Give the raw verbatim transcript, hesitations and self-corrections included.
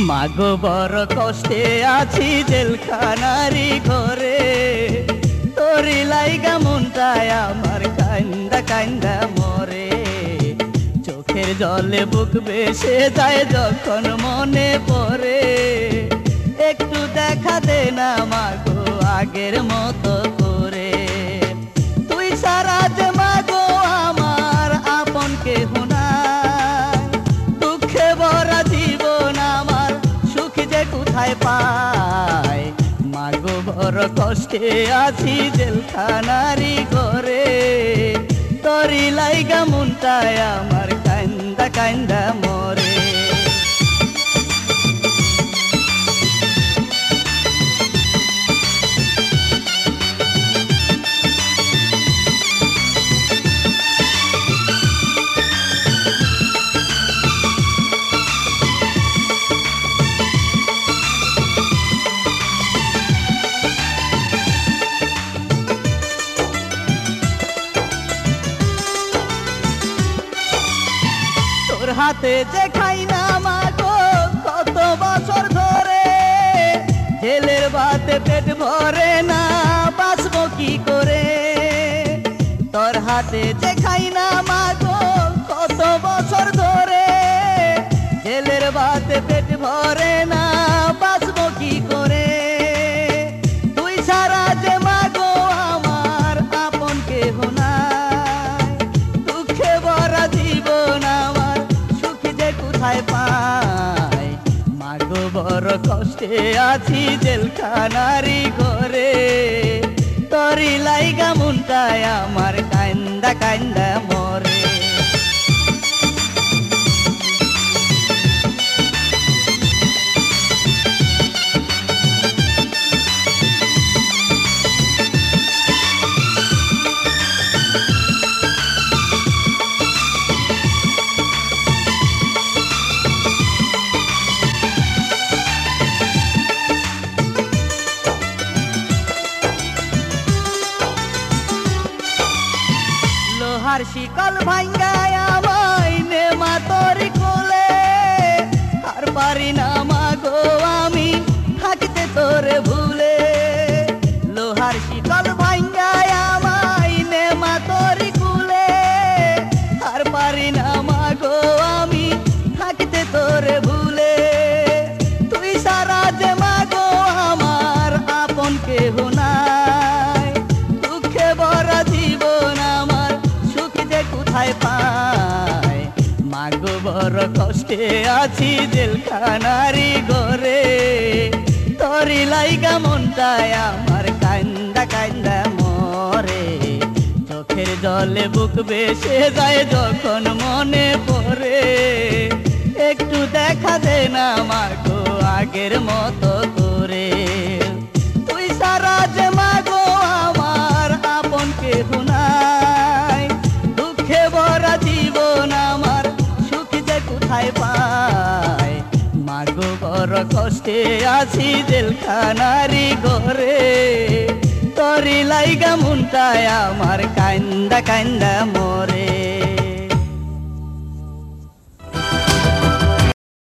মাগো বড় কষ্টে আছি জেলখানারি ঘরে, তোরি লাইগা মনটায় আমার কান্দা কান্দা মরে। চোখের জলে বুক ভেসে যায় যখন মনে পড়ে, একটু দেখা দে না মাগো আগের মতো করে। তুই সারা যে মাগো আমার আপন কেহ নাই, দুঃখে ভরা জীবন আমার সুখ যে কোথায় পায়। মাগো বড় কষ্টে আছি জেলখানারি ঘরে, তোরি লাইগা মনটায় আমার কান্দা কান্দা মরে। হাতে যে খাই না মাগো কত বছর ধরে, জেলের ভাতে পেট ভরে না বাঁচবো কি করে। তোর হাতে যে খাই না মাগো কত বছর ধরে, জেলের ভাতে পেট ভরে না বাঁচবো কি করে। তুই ছাড়া যে মাগো আমার আপন কেহ নাই, দুঃখে ভরা জীবন আমার কোথায় পায়। মাগো বড় কষ্টে আছি জেলখানারি ঘরে, তোরি লাইগা মনটায় আমার কান্দা কান্দা মরে। লোহার শিকল ভাঙ্গায় আমায় নে মা তোরি কোলে, আর পারি না মাগো আমি থাকতে তোরে ভুলে। লোহার শিকল ভাঙ্গায় আমায় নে মা তোরি কোলে, আর পারি না মাগো আমি থাকতে তোরে ভুলে। তুই সারা যে মাগো আমার আপন কেহ নাই, দুঃখে ভরা জীবন আমার সুখ যে কোথায় পায়। মাগো বড় কষ্টে আছি জেলখানারি ঘরে, তোরি লাইগা মনটায় আমার কান্দা কান্দা মরে। চোখের জলে বুক ভেসে যায় যখন মনে পড়ে, একটু দেখা দে না মাগো আগের মতো করে। তুই সারা যে মাগো আমার আপন কেহ নাই, দুঃখে ভরা জীবন আমার সুখ যে কোথায় পায়। মাগো বড় কষ্টে আছি জেলখানারি ঘরে, তোরি লাইগা মনটায় আমার কান্দা কান্দা মরে।